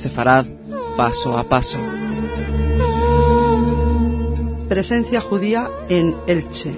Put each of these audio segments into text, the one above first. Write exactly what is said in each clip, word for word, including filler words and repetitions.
sefarad paso a paso. Presencia judía en Elche.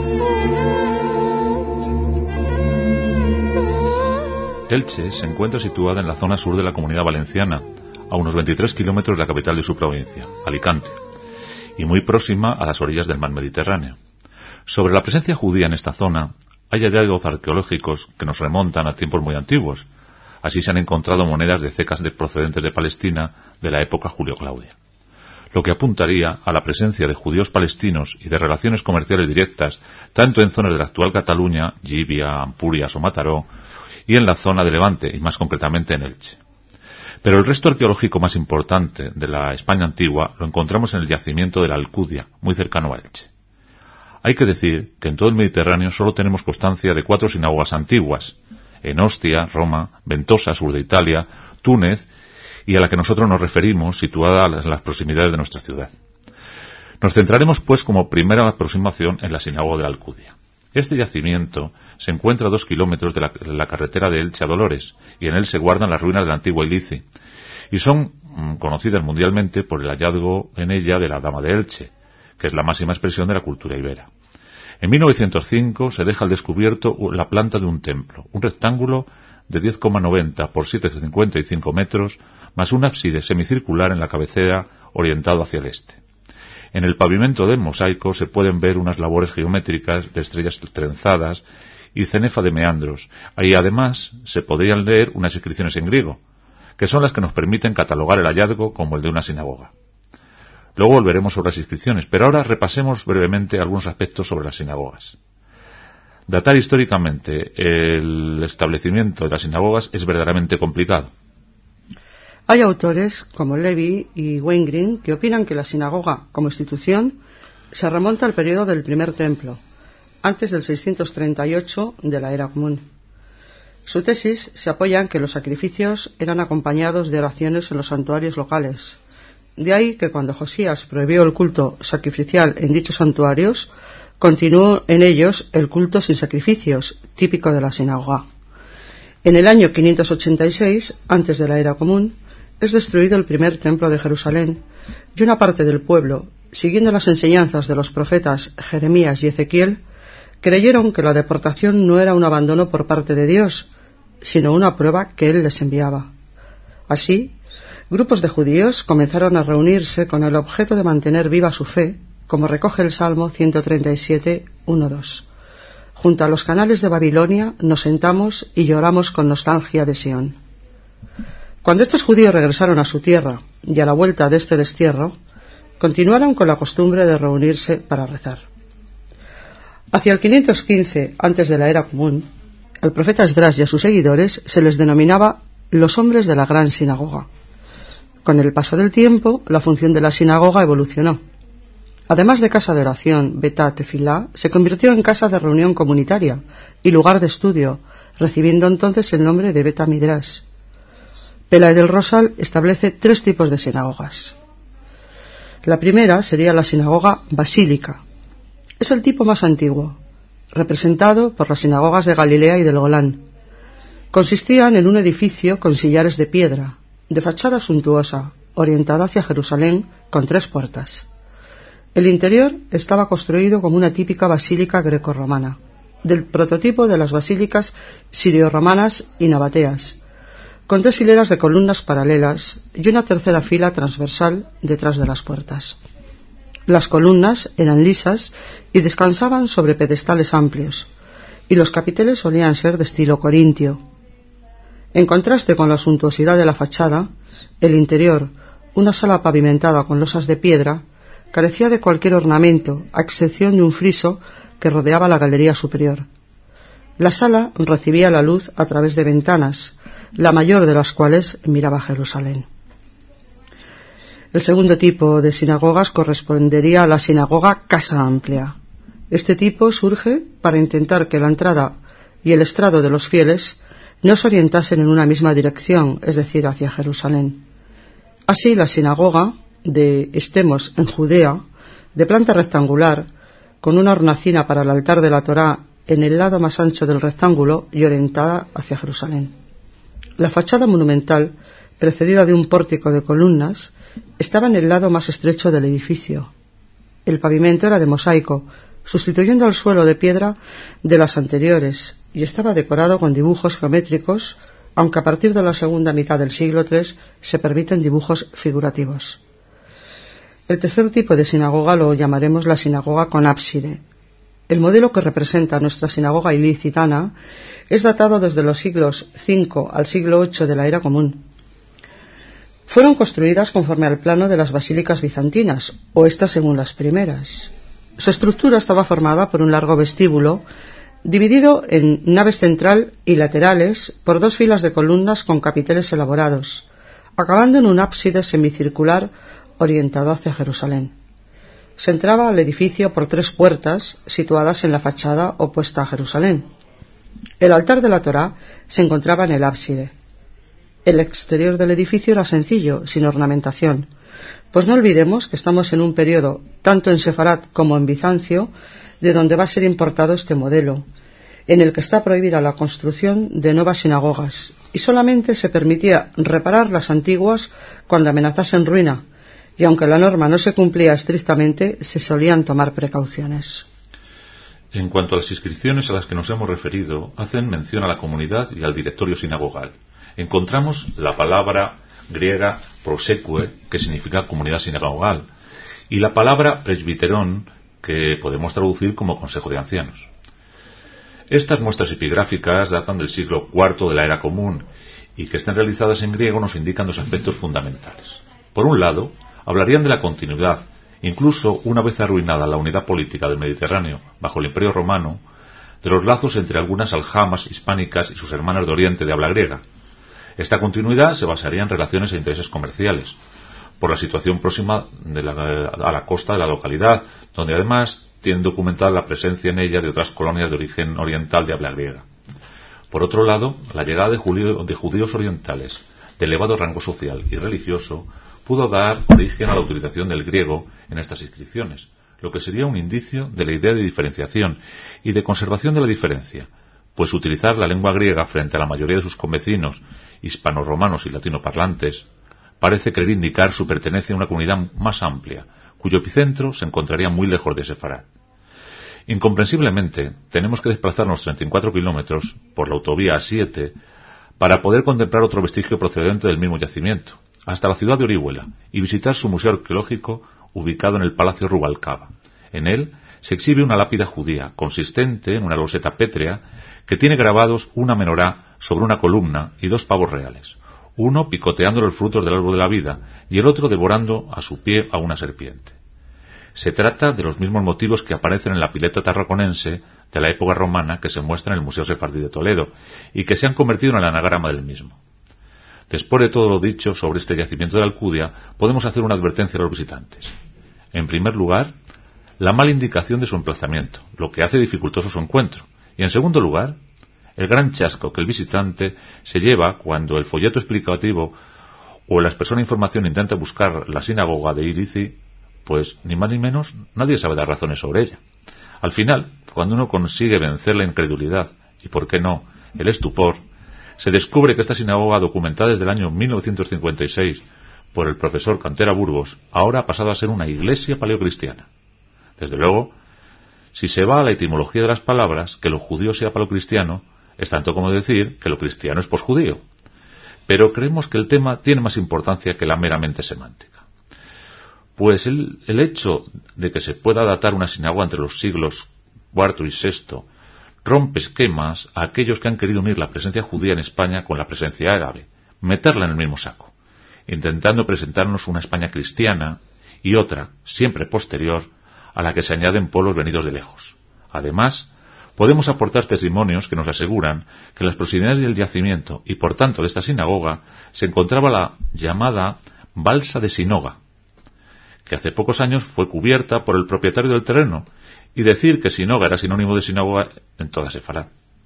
Elche se encuentra situada en la zona sur de la Comunidad Valenciana, a unos veintitrés kilómetros de la capital de su provincia, Alicante, y muy próxima a las orillas del mar Mediterráneo. Sobre la presencia judía en esta zona hay hallazgos arqueológicos que nos remontan a tiempos muy antiguos. Así se han encontrado monedas de cecas de procedentes de Palestina de la época Julio-Claudia, lo que apuntaría a la presencia de judíos palestinos y de relaciones comerciales directas tanto en zonas de la actual Cataluña, Llívia, Ampurias o Mataró, y en la zona de Levante, y más concretamente en Elche. Pero el resto arqueológico más importante de la España antigua lo encontramos en el yacimiento de la Alcudia, muy cercano a Elche. Hay que decir que en todo el Mediterráneo solo tenemos constancia de cuatro sinagogas antiguas, en Ostia, Roma, Ventosa, sur de Italia, Túnez, y a la que nosotros nos referimos, situada en las proximidades de nuestra ciudad. Nos centraremos, pues, como primera aproximación en la sinagoga de la Alcudia. Este yacimiento se encuentra a dos kilómetros de la, de la carretera de Elche a Dolores, y en él se guardan las ruinas de la antigua Ilici, y son mm, conocidas mundialmente por el hallazgo en ella de la Dama de Elche, que es la máxima expresión de la cultura ibera. En mil novecientos cinco se deja al descubierto la planta de un templo, un rectángulo de diez coma noventa por siete coma cincuenta y cinco metros, más un ábside semicircular en la cabecera orientado hacia el este. En el pavimento del mosaico se pueden ver unas labores geométricas de estrellas trenzadas y cenefa de meandros, y además se podrían leer unas inscripciones en griego, que son las que nos permiten catalogar el hallazgo como el de una sinagoga. Luego volveremos sobre las inscripciones, pero ahora repasemos brevemente algunos aspectos sobre las sinagogas. Datar históricamente el establecimiento de las sinagogas es verdaderamente complicado. Hay autores, como Levy y Weingrin, que opinan que la sinagoga, como institución, se remonta al periodo del primer templo, antes del seiscientos treinta y ocho de la era común. Su tesis se apoya en que los sacrificios eran acompañados de oraciones en los santuarios locales. De ahí que cuando Josías prohibió el culto sacrificial en dichos santuarios, continuó en ellos el culto sin sacrificios, típico de la sinagoga. En el año quinientos ochenta y seis, antes de la era común, es destruido el primer templo de Jerusalén, y una parte del pueblo, siguiendo las enseñanzas de los profetas Jeremías y Ezequiel, creyeron que la deportación no era un abandono por parte de Dios, sino una prueba que Él les enviaba. Así, grupos de judíos comenzaron a reunirse con el objeto de mantener viva su fe, como recoge el Salmo ciento treinta y siete, uno dos. Junto a los canales de Babilonia nos sentamos y lloramos con nostalgia de Sión. Cuando estos judíos regresaron a su tierra y a la vuelta de este destierro, continuaron con la costumbre de reunirse para rezar. Hacia el quinientos quince, antes de la era común, al profeta Esdras y a sus seguidores se les denominaba los hombres de la gran sinagoga. Con el paso del tiempo, la función de la sinagoga evolucionó. Además de casa de oración, Betá Tefilá, se convirtió en casa de reunión comunitaria y lugar de estudio, recibiendo entonces el nombre de Beta Midrash. Pelae del Rosal establece tres tipos de sinagogas. La primera sería la sinagoga basílica. Es el tipo más antiguo, representado por las sinagogas de Galilea y del Golán. Consistían en un edificio con sillares de piedra, de fachada suntuosa, orientada hacia Jerusalén, con tres puertas. El interior estaba construido como una típica basílica grecorromana, del prototipo de las basílicas sirio-romanas y nabateas, con tres hileras de columnas paralelas y una tercera fila transversal detrás de las puertas. Las columnas eran lisas y descansaban sobre pedestales amplios, y los capiteles solían ser de estilo corintio. En contraste con la suntuosidad de la fachada, el interior, una sala pavimentada con losas de piedra, carecía de cualquier ornamento, a excepción de un friso que rodeaba la galería superior. La sala recibía la luz a través de ventanas, la mayor de las cuales miraba a Jerusalén. El segundo tipo de sinagogas correspondería a la sinagoga casa amplia. Este tipo surge para intentar que la entrada y el estrado de los fieles no se orientasen en una misma dirección, es decir, hacia Jerusalén. Así, la sinagoga de Estemos en Judea, de planta rectangular, con una hornacina para el altar de la Torá en el lado más ancho del rectángulo y orientada hacia Jerusalén. La fachada monumental precedida de un pórtico de columnas, estaba en el lado más estrecho del edificio. El pavimento era de mosaico, sustituyendo al suelo de piedra de las anteriores, y estaba decorado con dibujos geométricos, aunque a partir de la segunda mitad del siglo tercero se permiten dibujos figurativos. El tercer tipo de sinagoga lo llamaremos la sinagoga con ábside. El modelo que representa nuestra sinagoga ilicitana es datado desde los siglos cinco al siglo ocho de la era común. Fueron construidas conforme al plano de las basílicas bizantinas, o estas según las primeras. Su estructura estaba formada por un largo vestíbulo, dividido en naves central y laterales por dos filas de columnas con capiteles elaborados, acabando en un ábside semicircular orientado hacia Jerusalén. Se entraba al edificio por tres puertas situadas en la fachada opuesta a Jerusalén. El altar de la Torá se encontraba en el ábside. El exterior del edificio era sencillo, sin ornamentación, pues no olvidemos que estamos en un periodo, tanto en Sefarat como en Bizancio, de donde va a ser importado este modelo, en el que está prohibida la construcción de nuevas sinagogas, y solamente se permitía reparar las antiguas cuando amenazasen ruina, y aunque la norma no se cumplía estrictamente, se solían tomar precauciones. En cuanto a las inscripciones a las que nos hemos referido, hacen mención a la comunidad y al directorio sinagogal. Encontramos la palabra griega proseque, que significa comunidad sinagogal, y la palabra presbiterón, que podemos traducir como consejo de ancianos. Estas muestras epigráficas datan del siglo cuarto de la era común, y que estén realizadas en griego nos indican dos aspectos fundamentales. Por un lado, hablarían de la continuidad, incluso una vez arruinada la unidad política del Mediterráneo bajo el Imperio Romano, de los lazos entre algunas aljamas hispánicas y sus hermanas de Oriente de habla griega. Esta continuidad se basaría en relaciones e intereses comerciales, por la situación próxima de la, a la costa de la localidad, donde además tienen documentada la presencia en ella de otras colonias de origen oriental de habla griega. Por otro lado, la llegada de, judío, de judíos orientales de elevado rango social y religioso pudo dar origen a la utilización del griego en estas inscripciones, lo que sería un indicio de la idea de diferenciación y de conservación de la diferencia, pues utilizar la lengua griega frente a la mayoría de sus convecinos hispano-romanos y latinoparlantes parece querer indicar su pertenencia a una comunidad más amplia, cuyo epicentro se encontraría muy lejos de Sefarat. Incomprensiblemente, tenemos que desplazarnos treinta y cuatro kilómetros por la autovía A siete para poder contemplar otro vestigio procedente del mismo yacimiento, hasta la ciudad de Orihuela, y visitar su museo arqueológico ubicado en el Palacio Rubalcaba. En él se exhibe una lápida judía, consistente en una loseta pétrea, que tiene grabados una menorá sobre una columna y dos pavos reales, uno picoteando los frutos del árbol de la vida y el otro devorando a su pie a una serpiente. Se trata de los mismos motivos que aparecen en la pileta tarraconense de la época romana que se muestra en el Museo Sefardí de Toledo y que se han convertido en el anagrama del mismo. Después de todo lo dicho sobre este yacimiento de la Alcudia, podemos hacer una advertencia a los visitantes. En primer lugar, la mala indicación de su emplazamiento, lo que hace dificultoso su encuentro. Y en segundo lugar, el gran chasco que el visitante se lleva cuando el folleto explicativo o la expresora de información intenta buscar la sinagoga de Ilici, pues ni más ni menos nadie sabe dar razones sobre ella. Al final, cuando uno consigue vencer la incredulidad y, por qué no, el estupor, se descubre que esta sinagoga, documentada desde el año mil novecientos cincuenta y seis por el profesor Cantera Burgos, ahora ha pasado a ser una iglesia paleocristiana. Desde luego, si se va a la etimología de las palabras, que lo judío sea paleocristiano es tanto como decir que lo cristiano es posjudío. Pero creemos que el tema tiene más importancia que la meramente semántica. Pues el, el hecho de que se pueda datar una sinagoga entre los siglos cuarto y sexto rompe esquemas a aquellos que han querido unir la presencia judía en España con la presencia árabe, meterla en el mismo saco, intentando presentarnos una España cristiana y otra, siempre posterior, a la que se añaden pueblos venidos de lejos. Además, podemos aportar testimonios que nos aseguran que en las proximidades del yacimiento y por tanto de esta sinagoga se encontraba la llamada balsa de Sinoga, que hace pocos años fue cubierta por el propietario del terreno, y decir que Sinoga era sinónimo de sinagoga en toda Sefarat.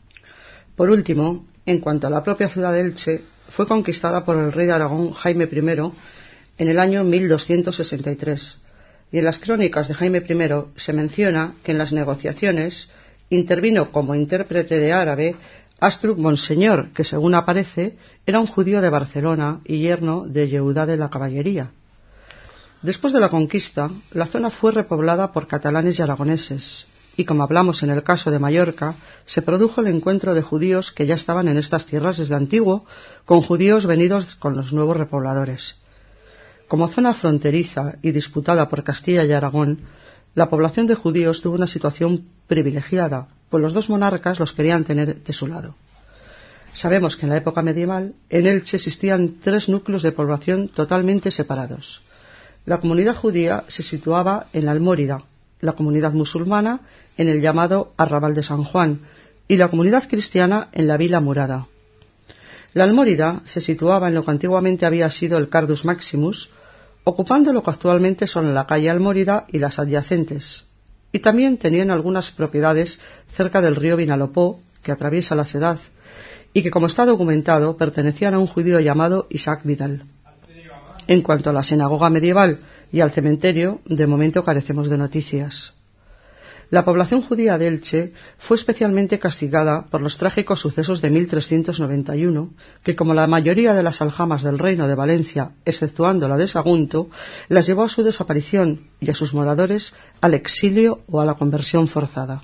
Por último, en cuanto a la propia ciudad de Elche, fue conquistada por el rey de Aragón Jaime primero en el año mil doscientos sesenta y tres, y en las crónicas de Jaime primero se menciona que en las negociaciones intervino como intérprete de árabe Astruc Monseñor, que según aparece era un judío de Barcelona y yerno de Yeudá de la Caballería. Después de la conquista, la zona fue repoblada por catalanes y aragoneses, y como hablamos en el caso de Mallorca, se produjo el encuentro de judíos que ya estaban en estas tierras desde antiguo, con judíos venidos con los nuevos repobladores. Como zona fronteriza y disputada por Castilla y Aragón, la población de judíos tuvo una situación privilegiada, pues los dos monarcas los querían tener de su lado. Sabemos que en la época medieval, en Elche existían tres núcleos de población totalmente separados. La comunidad judía se situaba en la Almórida, la comunidad musulmana en el llamado Arrabal de San Juan y la comunidad cristiana en la Vila Murada. La Almórida se situaba en lo que antiguamente había sido el Cardus Maximus, ocupando lo que actualmente son la calle Almórida y las adyacentes, y también tenían algunas propiedades cerca del río Vinalopó, que atraviesa la ciudad, y que, como está documentado, pertenecían a un judío llamado Isaac Vidal. En cuanto a la sinagoga medieval y al cementerio, de momento carecemos de noticias. La población judía de Elche fue especialmente castigada por los trágicos sucesos de mil trescientos noventa y uno, que, como la mayoría de las aljamas del Reino de Valencia, exceptuando la de Sagunto, las llevó a su desaparición y a sus moradores al exilio o a la conversión forzada.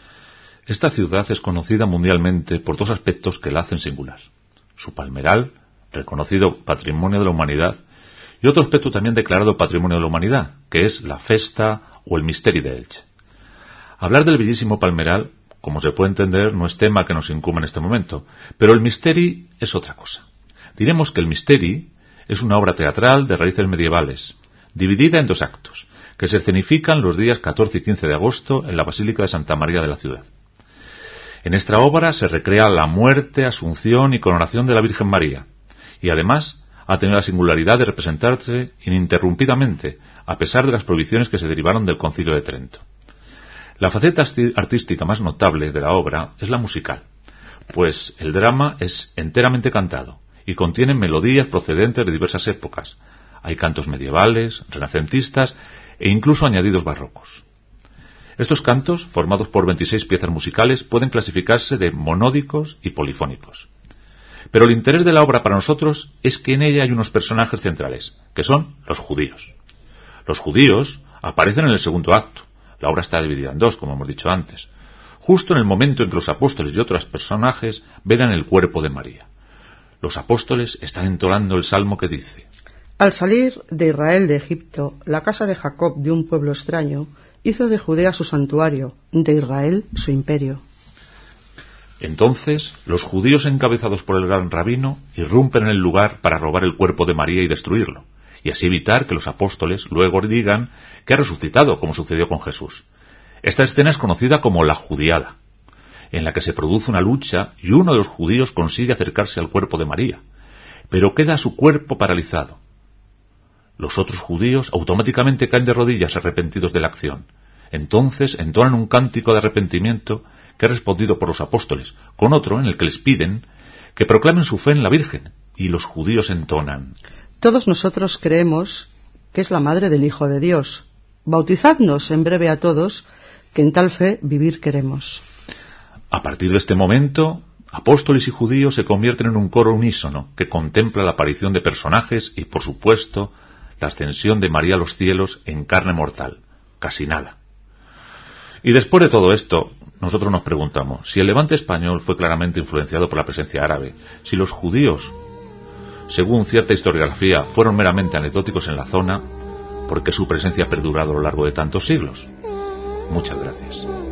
Esta ciudad es conocida mundialmente por dos aspectos que la hacen singular: su palmeral, reconocido Patrimonio de la Humanidad, y otro aspecto también declarado Patrimonio de la Humanidad, que es la festa o el misteri de Elche. Hablar del bellísimo palmeral, como se puede entender, no es tema que nos incumba en este momento, pero el misteri es otra cosa. Diremos que el misteri es una obra teatral de raíces medievales, dividida en dos actos, que se escenifican los días catorce y quince de agosto en la Basílica de Santa María de la ciudad. En esta obra se recrea la muerte, asunción y coronación de la Virgen María, y además ha tenido la singularidad de representarse ininterrumpidamente, a pesar de las prohibiciones que se derivaron del Concilio de Trento. La faceta artística más notable de la obra es la musical, pues el drama es enteramente cantado y contiene melodías procedentes de diversas épocas. Hay cantos medievales, renacentistas e incluso añadidos barrocos. Estos cantos, formados por veintiséis piezas musicales, pueden clasificarse de monódicos y polifónicos. Pero el interés de la obra para nosotros es que en ella hay unos personajes centrales, que son los judíos. Los judíos aparecen en el segundo acto. La obra está dividida en dos, como hemos dicho antes, justo en el momento en que los apóstoles y otros personajes velan el cuerpo de María. Los apóstoles están entonando el salmo que dice: Al salir de Israel de Egipto, la casa de Jacob de un pueblo extraño hizo de Judea su santuario, de Israel su imperio. Entonces los judíos, encabezados por el gran rabino, irrumpen en el lugar para robar el cuerpo de María y destruirlo, y así evitar que los apóstoles luego digan que ha resucitado, como sucedió con Jesús. Esta escena es conocida como la judiada, en la que se produce una lucha y uno de los judíos consigue acercarse al cuerpo de María, pero queda su cuerpo paralizado. Los otros judíos automáticamente caen de rodillas arrepentidos de la acción. Entonces entonan un cántico de arrepentimiento que es respondido por los apóstoles, con otro en el que les piden que proclamen su fe en la Virgen, y los judíos entonan: Todos nosotros creemos que es la madre del Hijo de Dios. Bautizadnos en breve a todos, que en tal fe vivir queremos. A partir de este momento, apóstoles y judíos se convierten en un coro unísono que contempla la aparición de personajes y, por supuesto, la ascensión de María a los cielos en carne mortal. Casi nada. Y después de todo esto, nosotros nos preguntamos si el levante español fue claramente influenciado por la presencia árabe, si los judíos, según cierta historiografía, fueron meramente anecdóticos en la zona, ¿por qué su presencia ha perdurado a lo largo de tantos siglos? Muchas gracias.